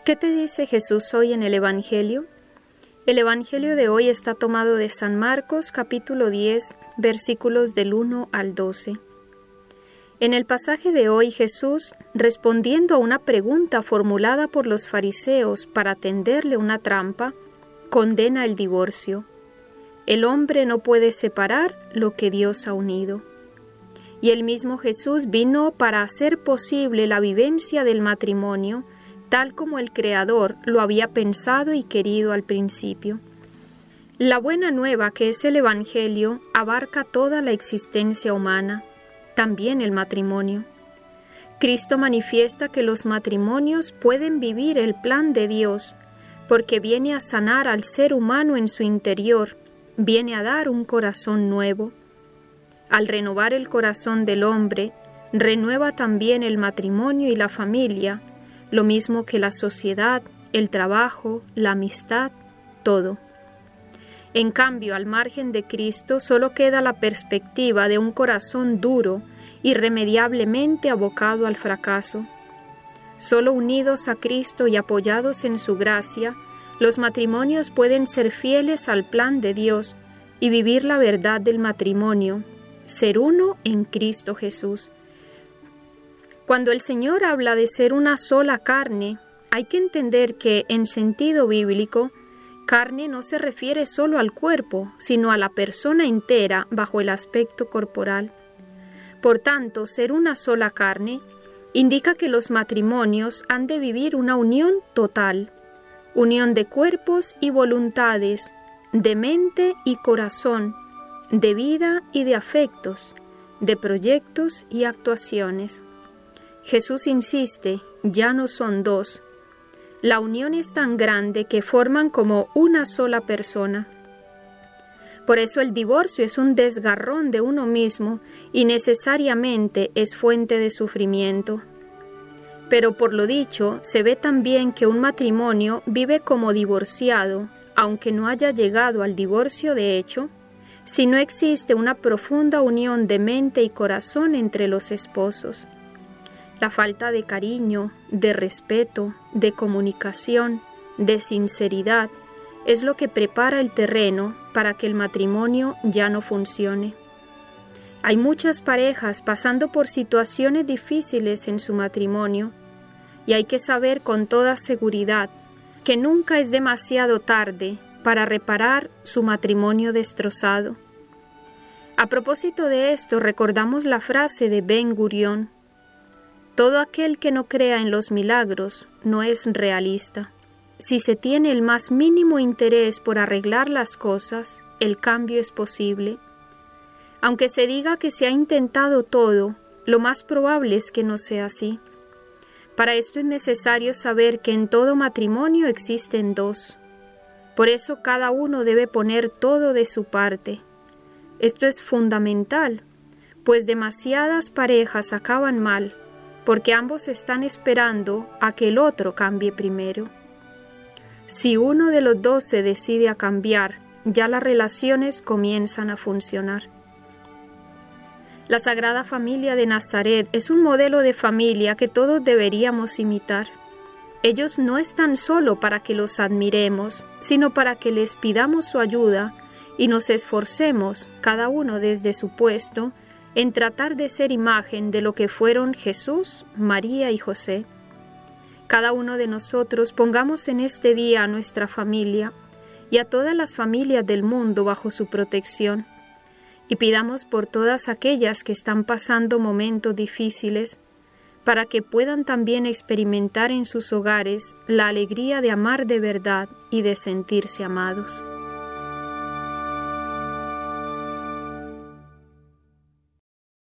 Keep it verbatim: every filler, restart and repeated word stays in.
¿Qué te dice Jesús hoy en el Evangelio? El Evangelio de hoy está tomado de San Marcos, capítulo diez, versículos del uno al doce. En el pasaje de hoy, Jesús, respondiendo a una pregunta formulada por los fariseos para tenderle una trampa, condena el divorcio. El hombre no puede separar lo que Dios ha unido. Y el mismo Jesús vino para hacer posible la vivencia del matrimonio, tal como el Creador lo había pensado y querido al principio. La buena nueva, que es el Evangelio, abarca toda la existencia humana, también el matrimonio. Cristo manifiesta que los matrimonios pueden vivir el plan de Dios, porque viene a sanar al ser humano en su interior, viene a dar un corazón nuevo. Al renovar el corazón del hombre, renueva también el matrimonio y la familia, lo mismo que la sociedad, el trabajo, la amistad, todo. En cambio, al margen de Cristo, solo queda la perspectiva de un corazón duro, irremediablemente abocado al fracaso. Solo unidos a Cristo y apoyados en su gracia, los matrimonios pueden ser fieles al plan de Dios y vivir la verdad del matrimonio, ser uno en Cristo Jesús. Cuando el Señor habla de ser una sola carne, hay que entender que, en sentido bíblico, carne no se refiere solo al cuerpo, sino a la persona entera bajo el aspecto corporal. Por tanto, ser una sola carne indica que los matrimonios han de vivir una unión total, unión de cuerpos y voluntades, de mente y corazón, de vida y de afectos, de proyectos y actuaciones. Jesús insiste, ya no son dos. La unión es tan grande que forman como una sola persona. Por eso el divorcio es un desgarrón de uno mismo y necesariamente es fuente de sufrimiento. Pero por lo dicho, se ve también que un matrimonio vive como divorciado, aunque no haya llegado al divorcio de hecho, si no existe una profunda unión de mente y corazón entre los esposos. La falta de cariño, de respeto, de comunicación, de sinceridad, es lo que prepara el terreno para que el matrimonio ya no funcione. Hay muchas parejas pasando por situaciones difíciles en su matrimonio y hay que saber con toda seguridad que nunca es demasiado tarde para reparar su matrimonio destrozado. A propósito de esto, recordamos la frase de Ben Gurión: todo aquel que no crea en los milagros no es realista. Si se tiene el más mínimo interés por arreglar las cosas, el cambio es posible. Aunque se diga que se ha intentado todo, lo más probable es que no sea así. Para esto es necesario saber que en todo matrimonio existen dos. Por eso cada uno debe poner todo de su parte. Esto es fundamental, pues demasiadas parejas acaban mal, porque ambos están esperando a que el otro cambie primero. Si uno de los dos se decide a cambiar, ya las relaciones comienzan a funcionar. La Sagrada Familia de Nazaret es un modelo de familia que todos deberíamos imitar. Ellos no están solo para que los admiremos, sino para que les pidamos su ayuda y nos esforcemos, cada uno desde su puesto, en tratar de ser imagen de lo que fueron Jesús, María y José. Cada uno de nosotros pongamos en este día a nuestra familia y a todas las familias del mundo bajo su protección, y pidamos por todas aquellas que están pasando momentos difíciles, para que puedan también experimentar en sus hogares la alegría de amar de verdad y de sentirse amados.